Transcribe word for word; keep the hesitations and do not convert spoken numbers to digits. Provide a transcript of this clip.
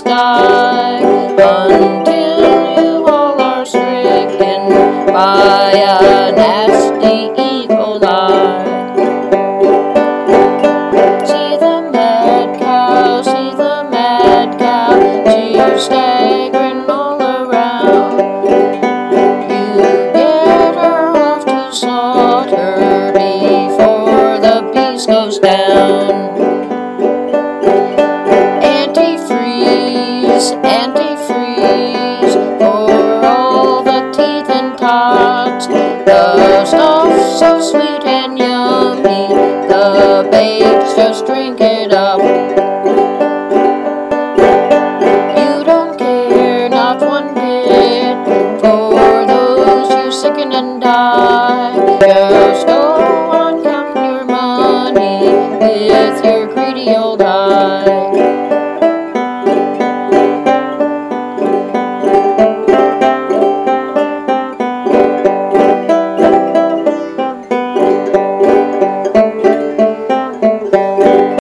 sky, until you all are stricken by a nasty E. coli. See the mad cow, see the mad cow, she's staggering all around. You get her off to slaughter before the beast goes down. Antifreeze, antifreeze, for all the teeth and tots. The stuff's so sweet and yummy, the babes just drink it up. You don't care, not one bit, for those who sicken and die. Just go